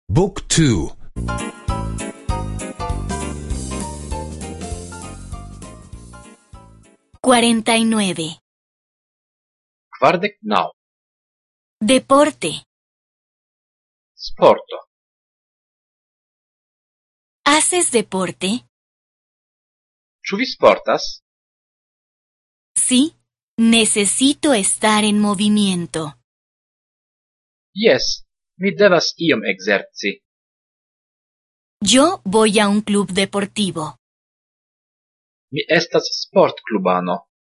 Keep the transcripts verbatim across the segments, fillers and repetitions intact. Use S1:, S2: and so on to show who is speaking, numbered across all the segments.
S1: Book two.
S2: cuarenta y nueve.
S3: Kvardek naŭ.
S2: Deporte.
S3: Sporto.
S2: ¿Haces deporte?
S3: Ĉu vi sportas?
S2: Sí, necesito estar en movimiento.
S3: Jes, mi devas iom ekzerci.
S2: Yo voy a un club deportivo.
S3: Mi estas sportklubano.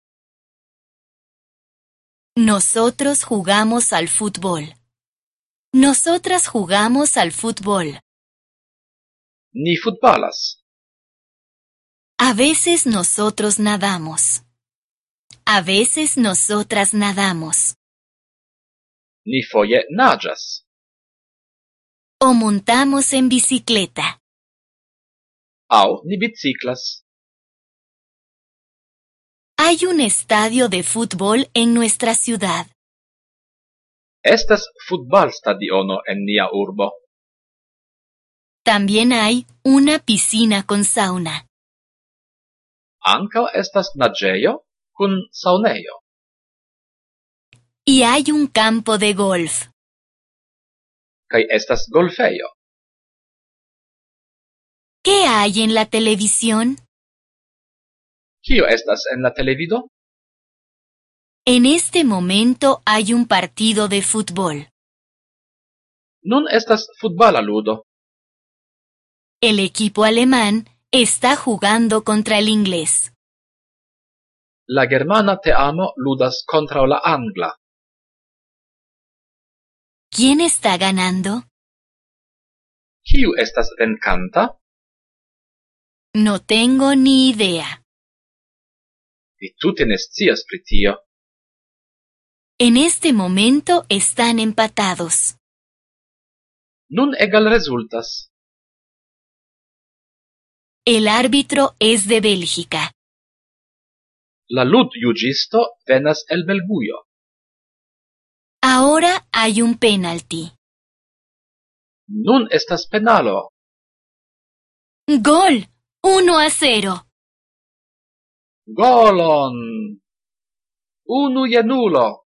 S2: Nosotros jugamos al fútbol. Nosotras jugamos al fútbol.
S3: Ni futbalas.
S2: A veces nosotros nadamos. A veces nosotras nadamos.
S3: Ni foje naĝas.
S2: O montamos en bicicleta.
S3: Aŭ ni biciklas.
S2: Hay un estadio de fútbol en nuestra ciudad.
S3: Estas futbalstadiono en nia urbo.
S2: También hay una piscina con sauna.
S3: Ankaŭ estas naĝejo kun saunejo.
S2: Y hay un campo de golf.
S3: Kaj estas golfejo.
S2: ¿Qué hay en la televisión?
S3: Kio estas en la televido?
S2: En este momento hay un partido de fútbol.
S3: Nun estas futbala ludo.
S2: El equipo alemán está jugando contra el inglés.
S3: La germana teamo ludas kontraŭ la angla.
S2: ¿Quién está ganando?
S3: Kiu estas venkanta?
S2: No tengo ni idea.
S3: Vi tute ne scias pri tio.
S2: En este momento están empatados.
S3: Nun egal rezultas.
S2: El árbitro es de Bélgica.
S3: La ludjuĝisto venas el Belgujo.
S2: Ahora hay un penalti.
S3: Nun estas penalo.
S2: ¡Gol! uno a cero.
S3: Golon! Unu je nulo.